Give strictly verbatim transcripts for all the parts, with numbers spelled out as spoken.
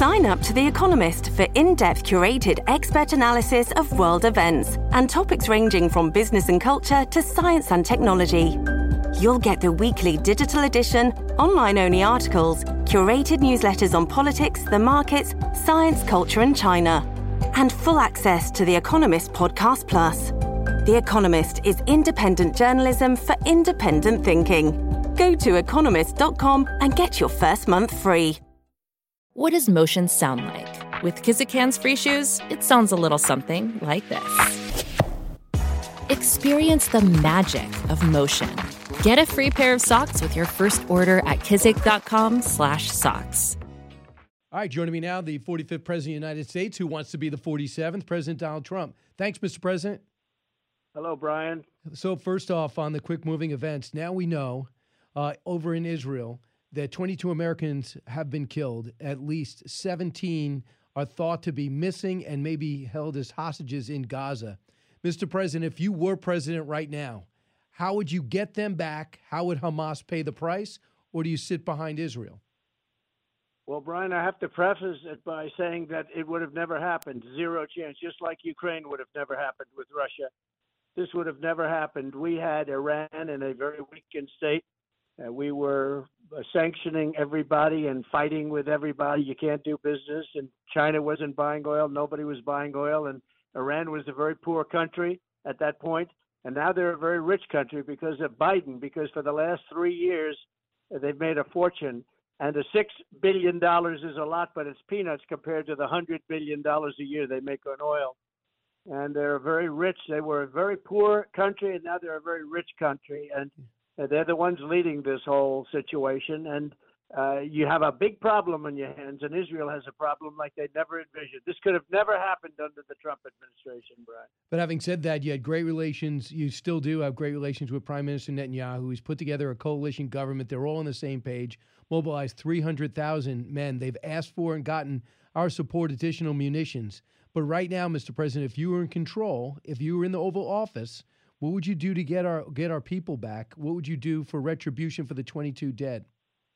Sign up to The Economist for in-depth curated expert analysis of world events and topics ranging from business and culture to science and technology. You'll get the weekly digital edition, online-only articles, curated newsletters on politics, the markets, science, culture and China, and full access to The Economist Podcast Plus. The Economist is independent journalism for independent thinking. Go to economist dot com and get your first month free. What does motion sound like? With Kizikans free shoes, it sounds a little something like this. Experience the magic of motion. Get a free pair of socks with your first order at kizik.com slash socks. All right, joining me now, the forty-fifth President of the United States, who wants to be the forty-seventh, President Donald Trump. Thanks, Mister President. Hello, Brian. So first off, on the quick-moving events, now we know uh, over in Israel that twenty-two Americans have been killed. At least seventeen are thought to be missing and maybe held as hostages in Gaza. Mister President, if you were president right now, how would you get them back? How would Hamas pay the price? Or do you sit behind Israel? Well, Brian, I have to preface it by saying that it would have never happened. Zero chance. Just like Ukraine would have never happened with Russia. This would have never happened. We had Iran in a very weakened state. Uh, we were uh, sanctioning everybody and fighting with everybody. You can't do business. And China wasn't buying oil. Nobody was buying oil. And Iran was a very poor country at that point. And now they're a very rich country because of Biden, because for the last three years, uh, they've made a fortune. And the six billion dollars is a lot, but it's peanuts compared to the one hundred billion dollars a year they make on oil. And they're very rich. They were a very poor country, and now they're a very rich country. And they're the ones leading this whole situation. And uh, you have a big problem on your hands, and Israel has a problem like they never envisioned. This could have never happened under the Trump administration, Brian. But having said that, you had great relations. You still do have great relations with Prime Minister Netanyahu. He's put together a coalition government. They're all on the same page, mobilized three hundred thousand men. They've asked for and gotten our support, additional munitions. But right now, Mister President, if you were in control, if you were in the Oval Office, what would you do to get our get our people back? What would you do for retribution for the twenty-two dead?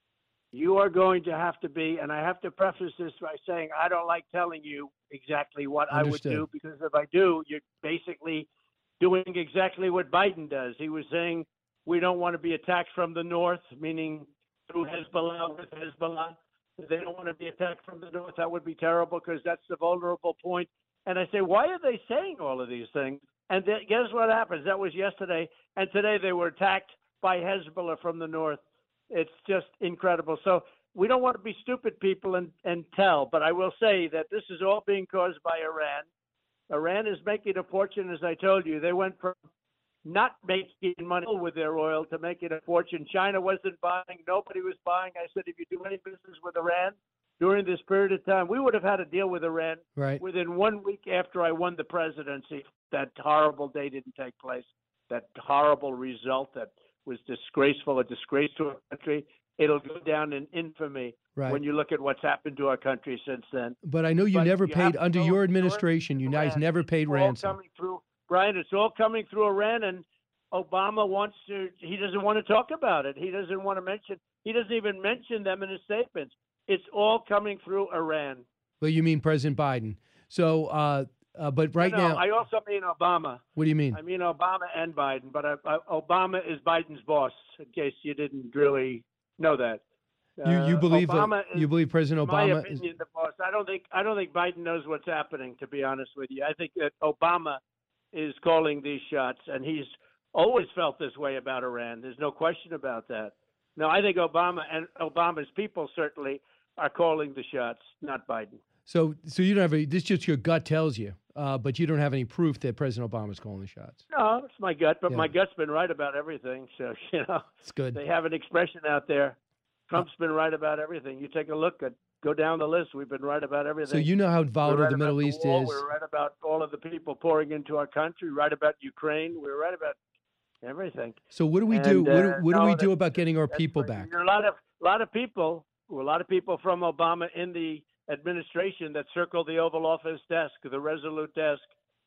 You are going to have to be, and I have to preface this by saying I don't like telling you exactly what Understood. I would do, because if I do, you're basically doing exactly what Biden does. He was saying we don't want to be attacked from the north, meaning through Hezbollah, with Hezbollah. They don't want to be attacked from the north. That would be terrible because that's the vulnerable point. And I say, why are they saying all of these things? And th- guess what happens? That was yesterday. And today they were attacked by Hezbollah from the north. It's just incredible. So we don't want to be stupid people and, and tell. But I will say that this is all being caused by Iran. Iran is making a fortune, as I told you. They went from not making money with their oil to making a fortune. China wasn't buying. Nobody was buying. I said, if you do any business with Iran during this period of time, we would have had a deal with Iran right. within one week after I won the presidency. That horrible day didn't take place. That horrible result that was disgraceful, a disgrace to our country. It'll go down in infamy right. when you look at what's happened to our country since then. But I know you but never you paid, under your administration, you guys Iran. never paid it's ransom. All coming through, Brian, it's all coming through Iran, and Obama wants to, he doesn't want to talk about it. He doesn't want to mention, he doesn't even mention them in his statements. It's all coming through Iran. Well, you mean President Biden. So, uh, uh, but right no, no, now. I also mean Obama. What do you mean? I mean Obama and Biden, but I, I, Obama is Biden's boss, in case you didn't really know that. You you Uh, believe Obama uh, you believe President in my Obama opinion, is the boss. I don't think I don't think Biden knows what's happening. To be honest with you, I think that Obama is calling these shots, and he's always felt this way about Iran. There's no question about that. No, I think Obama and Obama's people certainly are calling the shots, not Biden. so so you don't have any, this just your gut tells you, uh, but you don't have any proof that President Obama's calling the shots. No, it's my gut, but Yeah. my gut's been right about everything. So you know, It's good. they have an expression out there. Trump's been right about everything. You take a look at, go down the list. We've been right about everything. So you know how We're volatile right the Middle about East war. is. We're right about all of the people pouring into our country. Right about Ukraine. We're right about everything. So what do we And, do? What do, uh, what do no, we that- do about getting our that's people right. back? There are a lot of a lot of people, a lot of people from Obama in the administration that circle the Oval Office desk, the Resolute desk,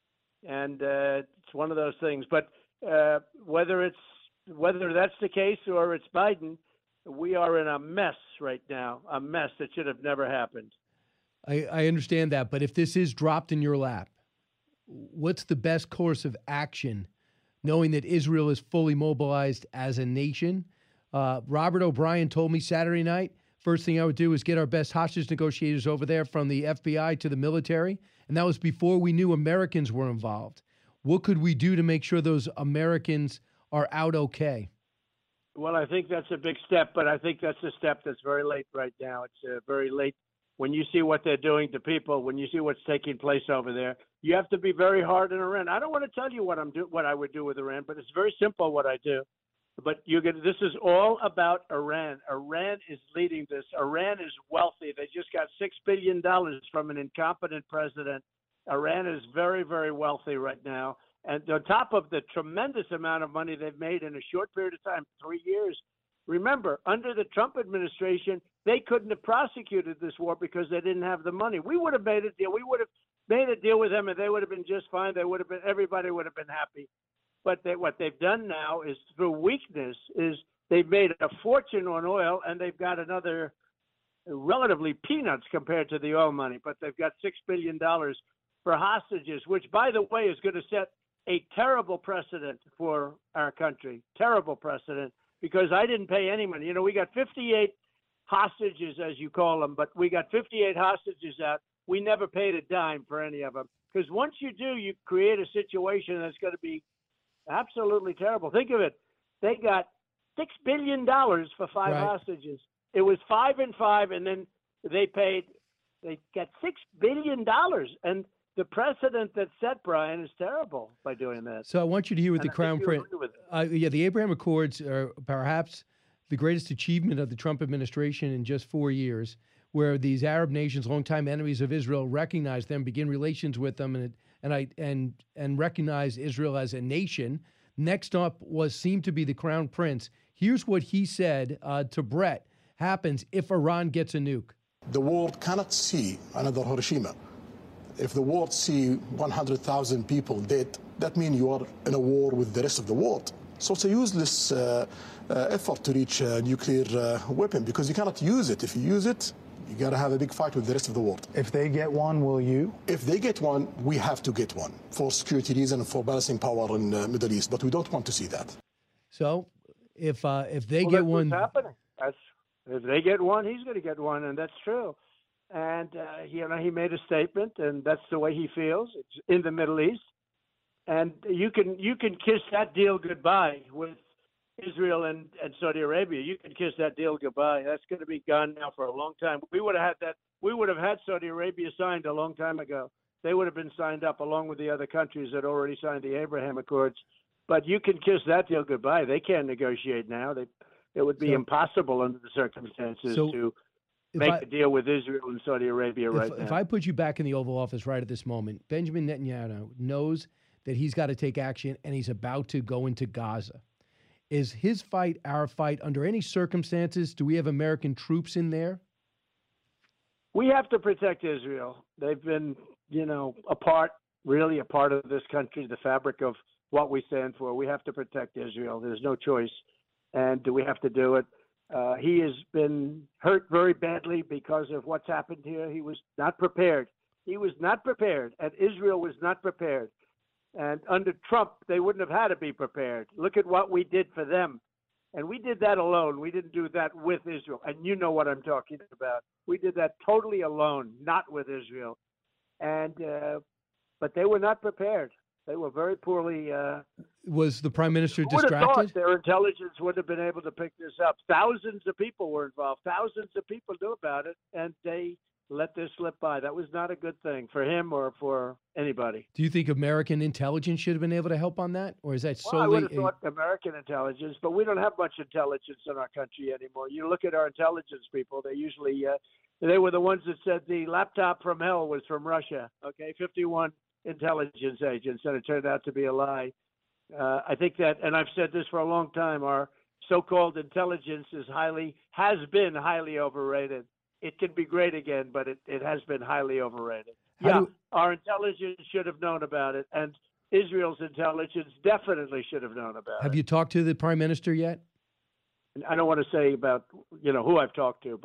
and uh, it's one of those things. But uh, whether it's whether that's the case or it's Biden, we are in a mess right now, a mess that should have never happened. I, I understand that, but if this is dropped in your lap, what's the best course of action, knowing that Israel is fully mobilized as a nation? Uh, Robert O'Brien told me Saturday night, first thing I would do is get our best hostage negotiators over there from the F B I to the military, and that was before we knew Americans were involved. What could we do to make sure those Americans are out okay? Well, I think that's a big step, but I think that's a step that's very late right now. It's uh, very late. When you see what they're doing to people, when you see what's taking place over there, you have to be very hard on Iran. I don't want to tell you what I'm do, what I would do with Iran, but it's very simple what I do. But you get this is all about Iran. Iran is leading this. Iran is wealthy. They just got six billion dollars from an incompetent president. Iran is very, very wealthy right now. And on top of the tremendous amount of money they've made in a short period of time, three years. Remember, under the Trump administration, they couldn't have prosecuted this war because they didn't have the money. We would have made a deal. We would have made a deal with them, and they would have been just fine. They would have been. Everybody would have been happy. But they, what they've done now is, through weakness, is they've made a fortune on oil, and they've got another relatively peanuts compared to the oil money. But they've got six billion dollars for hostages, which, by the way, is going to set a terrible precedent for our country. Terrible precedent, because I didn't pay any money. You know, we got fifty-eight hostages, as you call them, but we got fifty-eight hostages out. We never paid a dime for any of them. Because once you do, you create a situation that's going to be absolutely terrible. Think of it. They got six billion dollars for five right. hostages. It was five and five, and then they paid, they got six billion dollars. And the precedent that's set, Brian, is terrible by doing that. So I want you to hear what And the I Crown think you Prince. agree with it. Uh, yeah, the Abraham Accords are perhaps the greatest achievement of the Trump administration in just four years, where these Arab nations, longtime enemies of Israel, recognize them, begin relations with them, and and I and and recognize Israel as a nation. Next up was seemed to be the Crown Prince. Here's what he said uh, to Brett happens if Iran gets a nuke. The world cannot see another Hiroshima. If the world see one hundred thousand people dead, that means you are in a war with the rest of the world. So it's a useless uh, uh, effort to reach a nuclear uh, weapon, because you cannot use it. If you use it, you got to have a big fight with the rest of the world. If they get one, will you? If they get one, we have to get one for security reasons and for balancing power in the Middle East. But we don't want to see that. So if uh, if they well, get that's one, what's happening. That's if they get one, he's going to get one, and that's true. And uh, you know, he made a statement, and that's the way he feels. It's in the Middle East, and you can you can kiss that deal goodbye with Israel and, and Saudi Arabia. You can kiss that deal goodbye. That's going to be gone now for a long time. We would have had that. We would have had Saudi Arabia signed a long time ago. They would have been signed up along with the other countries that already signed the Abraham Accords. But you can kiss that deal goodbye. They can't negotiate now. They, it would be So- impossible under the circumstances So to if make I- a deal with Israel and Saudi Arabia right if, now. if I put you back in the Oval Office right at this moment, Benjamin Netanyahu knows that he's got to take action, and he's about to go into Gaza. Is his fight our fight under any circumstances? Do we have American troops in there? We have to protect Israel. They've been, you know, a part, really a part of this country, the fabric of what we stand for. We have to protect Israel. There's no choice. And we have to do it. Uh, he has been hurt very badly because of what's happened here. He was not prepared. He was not prepared, and Israel was not prepared. And under Trump, they wouldn't have had to be prepared. Look at what we did for them. And we did that alone. We didn't do that with Israel. And you know what I'm talking about. We did that totally alone, not with Israel. And uh, but they were not prepared. They were very poorly. Uh, Was the prime minister would have thought distracted? their intelligence would have been able to pick this up. Thousands of people were involved. Thousands of people knew about it, and they let this slip by. That was not a good thing for him or for anybody. Do you think American intelligence should have been able to help on that, or is that Well, I would solely? have thought American intelligence, but we don't have much intelligence in our country anymore. You look at our intelligence people; they usually uh, they were the ones that said the laptop from hell was from Russia. Okay, fifty-one intelligence agents, and it turned out to be a lie. Uh, I think that, and I've said this for a long time, our so-called intelligence is highly has been highly overrated. It can be great again, but it, it has been highly overrated. How yeah, do- our intelligence should have known about it, and Israel's intelligence definitely should have known about have it. you talked to the prime minister yet? And I don't want to say about, you know, who I've talked to, but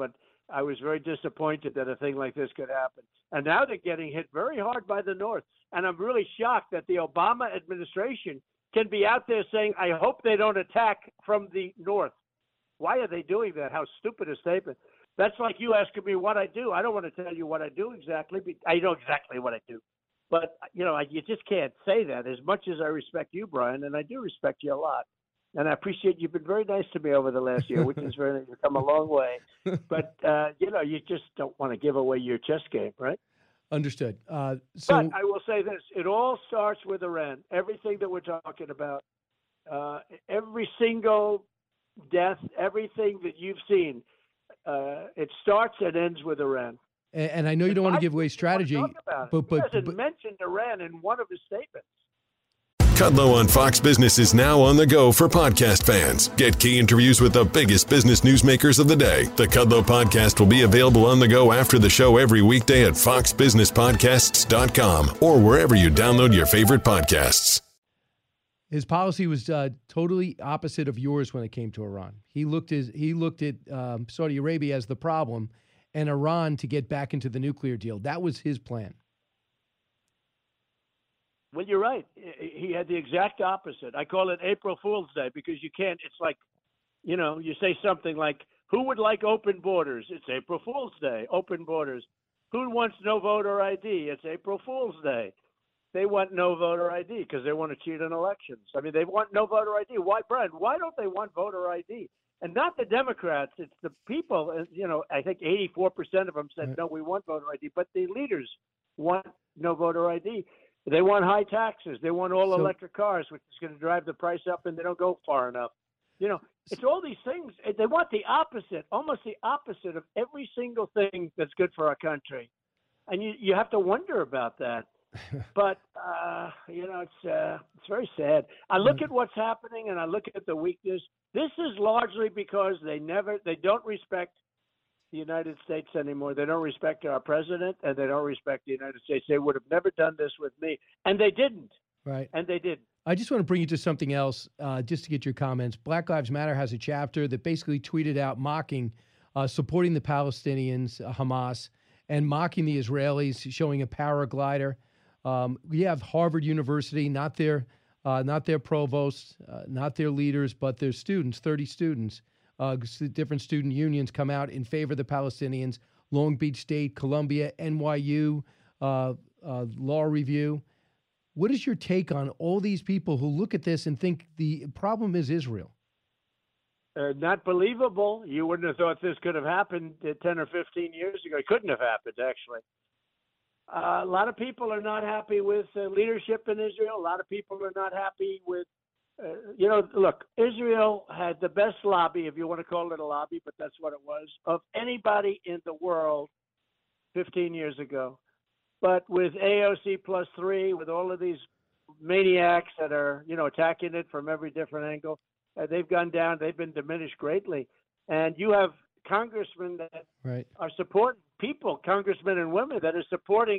I was very disappointed that a thing like this could happen. And now they're getting hit very hard by the North. And I'm really shocked that the Obama administration can be out there saying, I hope they don't attack from the North. Why are they doing that? How stupid a statement. That's like you asking me what I do. I don't want to tell you what I do exactly. I know exactly what I do. But, you know, you just can't say that. As much as I respect you, Brian, and I do respect you a lot. And I appreciate you've been very nice to me over the last year, which is very nice. You've come a long way. But, uh, you know, you just don't want to give away your chess game, right? Understood. Uh, so but I will say this. It all starts with Iran. Everything that we're talking about, uh, every single death, everything that you've seen, uh, it starts and ends with Iran. And, and I know you don't want to give away strategy, but, but, he hasn't but mentioned Iran in one of his statements. Kudlow on Fox Business is now on the go for podcast fans. Get key interviews with the biggest business newsmakers of the day. The Kudlow podcast will be available on the go after the show every weekday at fox business podcasts dot com or wherever you download your favorite podcasts. His policy was uh, totally opposite of yours when it came to Iran. He looked as he looked at um, Saudi Arabia as the problem and Iran to get back into the nuclear deal. That was his plan. Well, you're right. He had the exact opposite. I call it April Fool's Day because you can't, it's like, you know, you say something like, who would like open borders? It's April Fool's Day, open borders. Who wants no voter I D? It's April Fool's Day. They want no voter I D because they want to cheat in elections. I mean, they want no voter I D. Why, Brian, why don't they want voter I D? And not the Democrats, it's the people. You know, I think eighty-four percent of them said, right. No, we want voter I D. But the leaders want no voter I D. They want high taxes. They want all so, electric cars, which is going to drive the price up, and they don't go far enough. You know, it's all these things. They want the opposite, almost the opposite of every single thing that's good for our country. And you, you have to wonder about that. But, uh, you know, it's uh, it's very sad. I look at what's happening, and I look at the weakness. This is largely because they never, they don't respect the United States anymore. They don't respect our president, and they don't respect the United States. They would have never done this with me, and they didn't. Right. And they didn't. I just want to bring you to something else, uh, just to get your comments. Black Lives Matter has a chapter that basically tweeted out mocking, uh, supporting the Palestinians, uh, Hamas, and mocking the Israelis, showing a paraglider. Um, we have Harvard University, not their, uh, not their provosts, uh, not their leaders, but their students, thirty students. Uh, different student unions come out in favor of the Palestinians. Long Beach State, Columbia, N Y U, uh, uh, Law Review. What is your take on all these people who look at this and think the problem is Israel? Uh, not believable. You wouldn't have thought this could have happened uh, ten or fifteen years ago. It couldn't have happened, actually. Uh, a lot of people are not happy with uh, leadership in Israel. A lot of people are not happy with Uh, you know, look, Israel had the best lobby, if you want to call it a lobby, but that's what it was, of anybody in the world fifteen years ago. But with A O C plus three, with all of these maniacs that are, you know, attacking it from every different angle, uh, they've gone down. They've been diminished greatly. And you have congressmen that right. are supporting people, congressmen and women that are supporting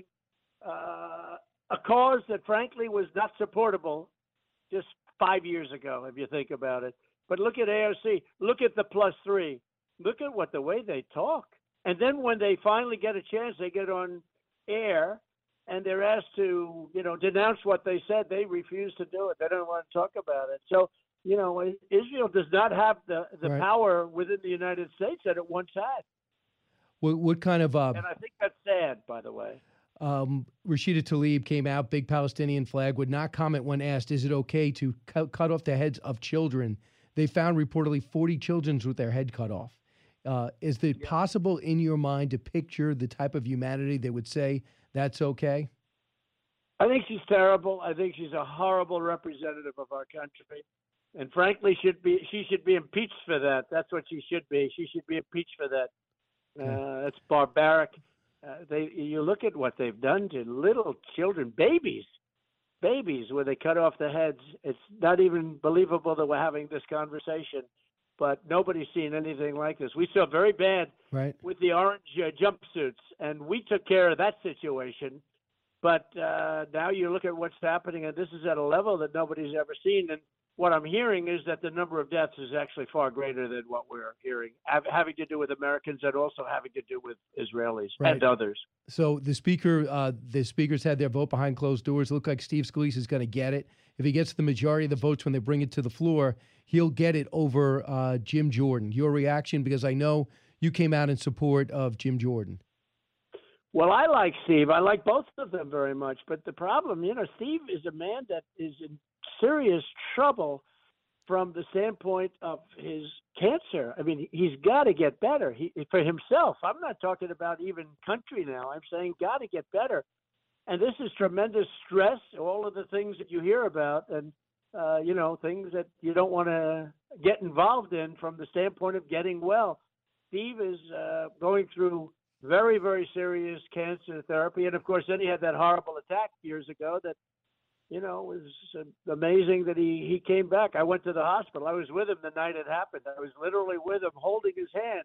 uh, a cause that, frankly, was not supportable just five years ago, if you think about it. But look at A O C. Look at the plus three. Look at what the way they talk. And then when they finally get a chance, they get on air and they're asked to, you know, denounce what they said. They refuse to do it. They don't want to talk about it. So, you know, Israel does not have the, the right. power within the United States that it once had. What, what kind of... Uh, and I think that's sad, by the way. Um, Rashida Tlaib came out, big Palestinian flag, would not comment when asked, is it okay to cut, cut off the heads of children? They found reportedly forty children with their head cut off. Uh, is it yeah. possible in your mind to picture the type of humanity that would say that's okay? I think she's terrible. I think she's a horrible representative of our country. And frankly, should be she should be impeached for that. That's what she should be. She should be impeached for that. Okay. Uh, that's barbaric. Uh, they, you look at what they've done to little children, babies, babies, where they cut off the heads. It's not even believable that we're having this conversation, but nobody's seen anything like this. We saw very bad right. with the orange uh, jumpsuits, and we took care of that situation. But uh, now you look at what's happening, and this is at a level that nobody's ever seen. And what I'm hearing is that the number of deaths is actually far greater than what we're hearing, have, having to do with Americans and also having to do with Israelis Right. and others. So the speaker, uh, the speakers had their vote behind closed doors. It looked like Steve Scalise is going to get it. If he gets the majority of the votes when they bring it to the floor, he'll get it over uh, Jim Jordan. Your reaction, because I know you came out in support of Jim Jordan. Well, I like Steve. I like both of them very much. But the problem, you know, Steve is a man that is in serious trouble from the standpoint of his cancer. I mean, he's got to get better he, for himself. I'm not talking about even country now. I'm saying got to get better. And this is tremendous stress, all of the things that you hear about and, uh, you know, things that you don't want to get involved in from the standpoint of getting well. Steve is uh, going through very, very serious cancer therapy. And, of course, then he had that horrible attack years ago that, you know, it was amazing that he, he came back. I went to the hospital. I was with him the night it happened. I was literally with him holding his hand.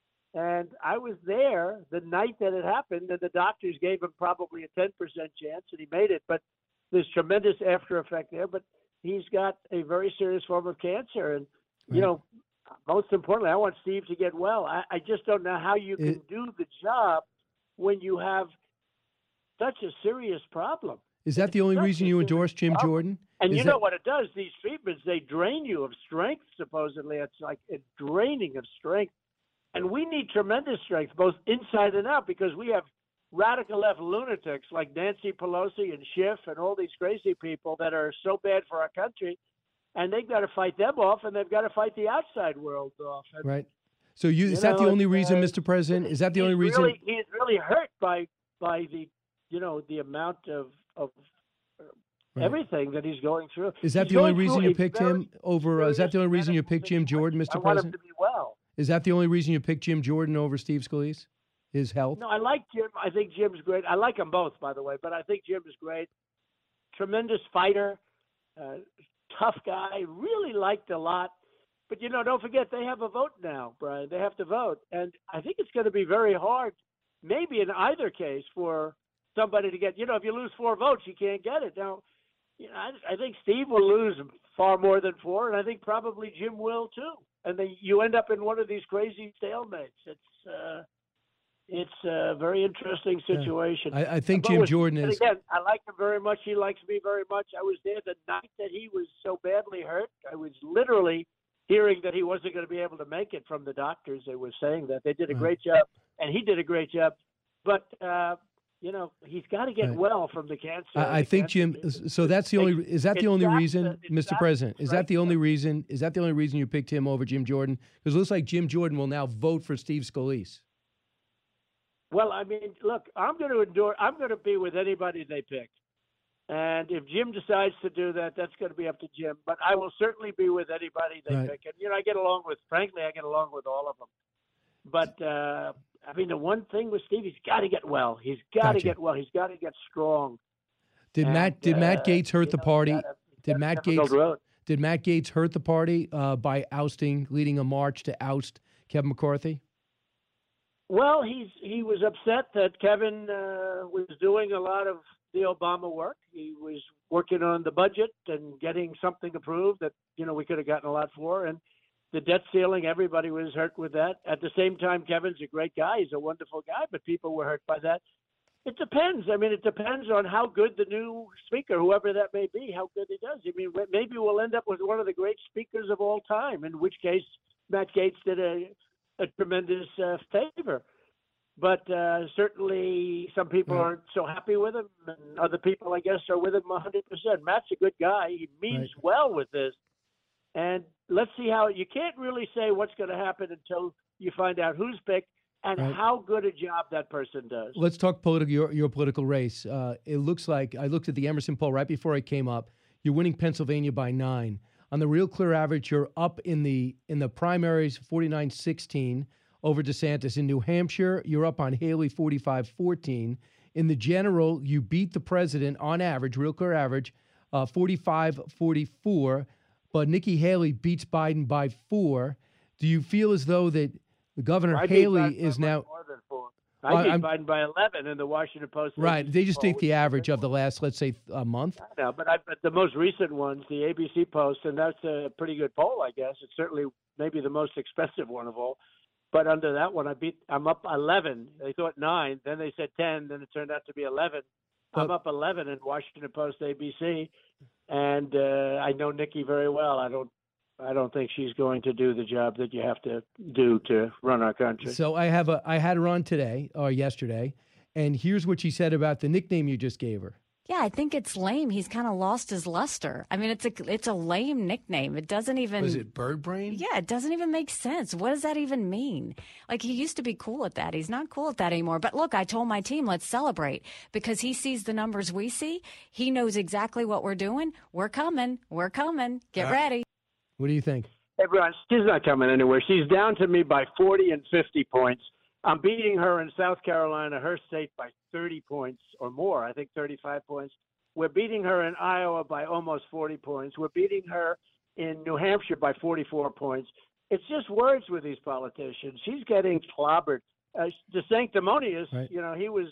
And I was there the night that it happened, and the doctors gave him probably a ten percent chance, and he made it. But there's tremendous after effect there. But he's got a very serious form of cancer. And, you Right. know, most importantly, I want Steve to get well. I, I just don't know how you can It- do the job when you have such a serious problem. Is that the only Such reason a you serious endorse Jim problem. Jordan? And Is you that- know what it does? These treatments, they drain you of strength, supposedly. It's like a draining of strength. And we need tremendous strength, both inside and out, because we have radical left lunatics like Nancy Pelosi and Schiff and all these crazy people that are so bad for our country. And they've got to fight them off, and they've got to fight the outside world off. And, Right. So you, you is that the know, only it's, reason, uh, Mister President? Is that the he's only reason? Really, he's really hurt by by the, you know, the amount of of Right. everything that he's going through. Is that He's the only going reason through you a picked very him over? Uh, is that the only serious reason you medical picked Jim Jordan, Mister I want him President? to be well. Is that the only reason you picked Jim Jordan over Steve Scalise? His health? No, I like Jim. I think Jim's great. I like them both, by the way, but I think Jim is great. Tremendous fighter, uh, tough guy, really liked a lot. But, you know, don't forget they have a vote now, Brian. They have to vote. And I think it's going to be very hard, maybe in either case, for somebody to get, you know, if you lose four votes, you can't get it. Now, you know, I, I think Steve will lose far more than four, and I think probably Jim will too. And then you end up in one of these crazy stalemates. It's uh, it's a very interesting situation. I, I think But Jim with- Jordan and is. again, I like him very much. He likes me very much. I was there the night that he was so badly hurt. I was literally hearing that he wasn't going to be able to make it from the doctors. They were saying that. They did a Right. great job, and he did a great job. But, uh, you know, he's got to get Right. well from the cancer. I, I The think cancer Jim. is- So that's the only. Is that the it only zaps reason, the- it Mister zaps President? Is that the strength only of- reason? Is that the only reason you picked him over Jim Jordan? Because it looks like Jim Jordan will now vote for Steve Scalise. Well, I mean, look, I'm going to endure. I'm going to be with anybody they pick, and if Jim decides to do that, that's going to be up to Jim. But I will certainly be with anybody they Right. pick, and you know, I get along with. Frankly, I get along with all of them. But uh, I mean, the one thing with Steve, he's got to get well. He's got to Gotcha. get well. He's got to get strong. Did And, Matt? Did Matt uh, Gates hurt you the know, party? he's got a- he's Did got a Matt difficult Gates? road. Did Matt Gates hurt the party uh, by ousting, leading a march to oust Kevin McCarthy? Well, he's he was upset that Kevin uh, was doing a lot of the Obama work. He was working on the budget and getting something approved that you know we could have gotten a lot for, and the debt ceiling. Everybody was hurt with that. At the same time, Kevin's a great guy. He's a wonderful guy, but people were hurt by that. It depends. I mean, it depends on how good the new speaker, whoever that may be, how good he does. I mean, maybe we'll end up with one of the great speakers of all time, in which case Matt Gaetz did a, a tremendous uh, favor. But uh, certainly some people Right. aren't so happy with him, and other people, I guess, are with him one hundred percent. Matt's a good guy. He means Right. well with this. And let's see how – you can't really say what's going to happen until you find out who's picked and Right. how good a job that person does. Let's talk political. Your, your political race. Uh, it looks like I looked at the Emerson poll right before I came up. You're winning Pennsylvania by nine. On the Real Clear average, you're up in the in the primaries forty-nine sixteen over DeSantis. In New Hampshire, you're up on Haley forty-five fourteen. In the general, you beat the president on average, Real Clear average, uh, forty-five forty-four. But Nikki Haley beats Biden by four. Do you feel as though that the Governor I beat Haley Biden by is much now? more than four. I Well, beat I'm- Biden by eleven in the Washington Post. Right. A B C They just poll, take which the is a average big of the one. last, let's say, a month. No, but, I, but the most recent ones, the A B C Post, and that's a pretty good poll, I guess. It's certainly maybe the most expensive one of all. But under that one, I beat. I'm up eleven. They thought nine, then they said ten, then it turned out to be eleven. I'm But- up eleven in Washington Post, A B C, and uh, I know Nikki very well. I don't. I don't think she's going to do the job that you have to do to run our country. So I have a I had her on today or yesterday, and here's what she said about the nickname you just gave her. Yeah, I think it's lame. He's kind of lost his luster. I mean, it's a it's a lame nickname. It doesn't even. Was it Bird Brain? Yeah, it doesn't even make sense. What does that even mean? Like, he used to be cool at that. He's not cool at that anymore. But look, I told my team, let's celebrate, because he sees the numbers we see. He knows exactly what we're doing. We're coming. We're coming. Get Uh, ready. What do you think? Hey, Brian, she's not coming anywhere. She's down to me by forty and fifty points. I'm beating her in South Carolina, her state, by thirty points or more. I think thirty-five points. We're beating her in Iowa by almost forty points. We're beating her in New Hampshire by forty-four points. It's just words with these politicians. She's getting clobbered. Uh, the sanctimonious, Right. you know, he was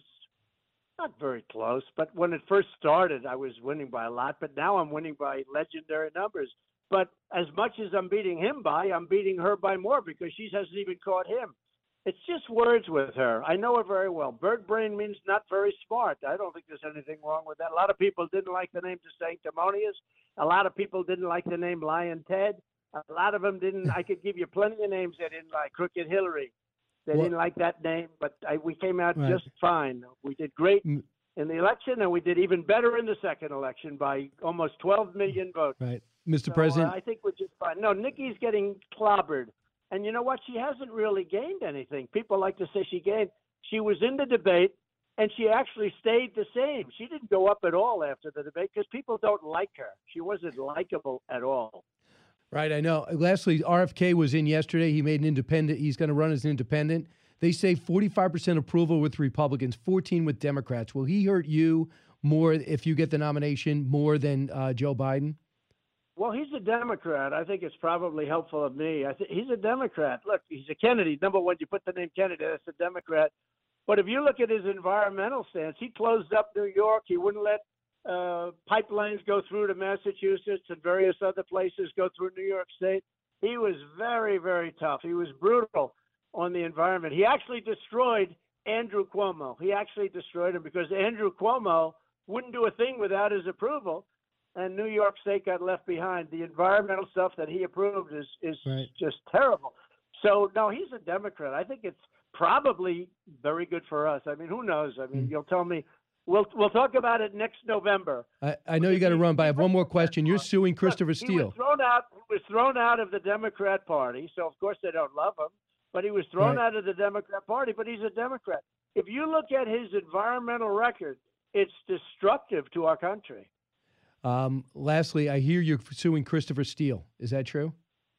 not very close, but when it first started, I was winning by a lot. But now I'm winning by legendary numbers. But as much as I'm beating him by, I'm beating her by more because she hasn't even caught him. It's just words with her. I know her very well. Bird brain means not very smart. I don't think there's anything wrong with that. A lot of people didn't like the name De Sanctimonious. A lot of people didn't like the name Lion Ted. A lot of them didn't. I could give you plenty of names they didn't like. Crooked Hillary. They Well- didn't like that name, but I, we came out Right. just fine. We did great Mm. in the election, and we did even better in the second election by almost twelve million votes. Right, Mister So, President. uh, I think we're just fine. No, Nikki's getting clobbered. And you know what? She hasn't really gained anything. People like to say she gained. She was in the debate, and she actually stayed the same. She didn't go up at all after the debate because people don't like her. She wasn't likable at all. Right, I know. Lastly, R F K was in yesterday. He made an independent. He's going to run as an independent. They say forty-five percent approval with Republicans, fourteen with Democrats. Will he hurt you more if you get the nomination more than uh, Joe Biden? Well, he's a Democrat. I think it's probably helpful of me. I think he's a Democrat. Look, he's a Kennedy. Number one, you put the name Kennedy, that's a Democrat. But if you look at his environmental stance, he closed up New York. He wouldn't let uh, pipelines go through to Massachusetts and various other places go through New York State. He was very, very tough. He was brutal on the environment. He actually destroyed Andrew Cuomo. He actually destroyed him because Andrew Cuomo wouldn't do a thing without his approval, and New York State got left behind. The environmental stuff that he approved is is Right. just terrible. So, no, he's a Democrat. I think it's probably very good for us. I mean, who knows? I mean, Mm. you'll tell me. We'll we'll talk about it next November. I, I know you got to run, but I have one more question. You're suing Christopher Look, Steele. He was thrown out. He was thrown out of the Democrat Party, so of course they don't love him. But he was thrown Right. out of the Democrat Party. But he's a Democrat. If you look at his environmental record, it's destructive to our country. Um, lastly, I hear you're suing Christopher Steele. Is that true?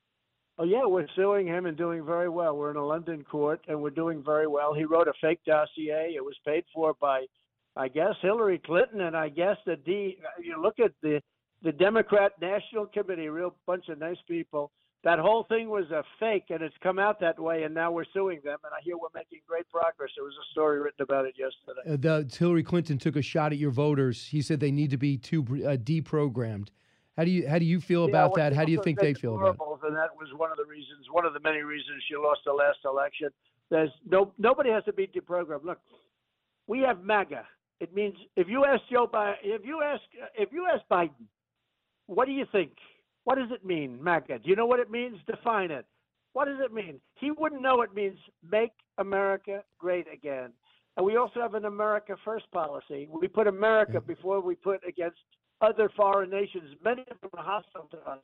Oh yeah, we're suing him and doing very well. We're in a London court and we're doing very well. He wrote a fake dossier. It was paid for by, I guess, Hillary Clinton, and I guess the D. You look at the the Democrat National Committee, a real bunch of nice people. That whole thing was a fake, and it's come out that way, and now we're suing them. And I hear we're making great progress. There was a story written about it yesterday. Uh, the Hillary Clinton took a shot at your voters. He said they need to be too uh, deprogrammed. How do you how do you feel Yeah, about when that? How do you people think say they feel about it? deplorables, and that was one of the reasons, one of the many reasons she lost the last election. There's no nobody has to be deprogrammed. Look, we have MAGA. It means if you ask Joe Biden, if you ask if you ask Biden, what do you think? What does it mean, MAGA? Do you know what it means? Define it. What does it mean? He wouldn't know it means make America great again. And we also have an America First policy. We put America before we put against other foreign nations. Many of them are hostile to us.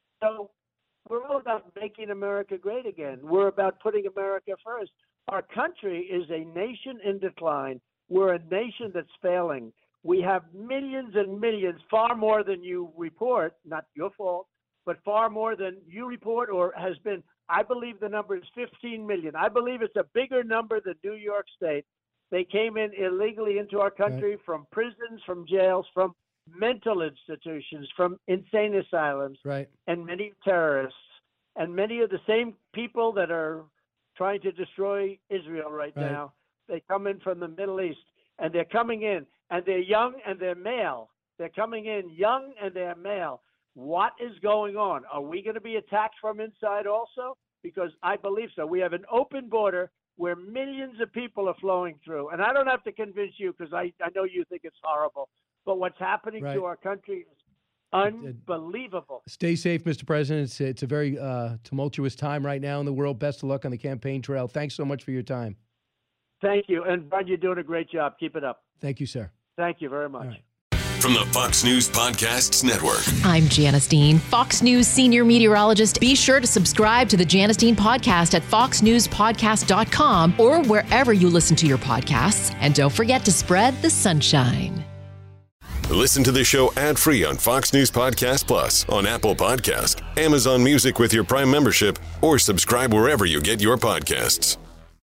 So we're all about making America great again. We're about putting America first. Our country is a nation in decline. We're a nation that's failing. We have millions and millions, far more than you report, not your fault, but far more than you report or has been. I believe the number is fifteen million. I believe it's a bigger number than New York State. They came in illegally into our country right. from prisons, from jails, from mental institutions, from insane asylums, right. and many terrorists, and many of the same people that are trying to destroy Israel right, right. now. they come in from the Middle East, and they're coming in, and they're young and they're male. They're coming in young and they're male. What is going on? Are we going to be attacked from inside also? Because I believe so. We have an open border where millions of people are flowing through. And I don't have to convince you because I, I know you think it's horrible. But what's happening Right. to our country is unbelievable. Stay safe, Mister President. It's, it's a very uh, tumultuous time right now in the world. Best of luck on the campaign trail. Thanks so much for your time. Thank you. And, Brian, you're doing a great job. Keep it up. Thank you, sir. Thank you very much. From the Fox News Podcasts Network. I'm Janice Dean, Fox News senior meteorologist. Be sure to subscribe to the Janice Dean podcast at fox news podcast dot com or wherever you listen to your podcasts. And don't forget to spread the sunshine. Listen to the show ad-free on Fox News Podcast Plus, on Apple Podcast, Amazon Music with your Prime membership, or subscribe wherever you get your podcasts.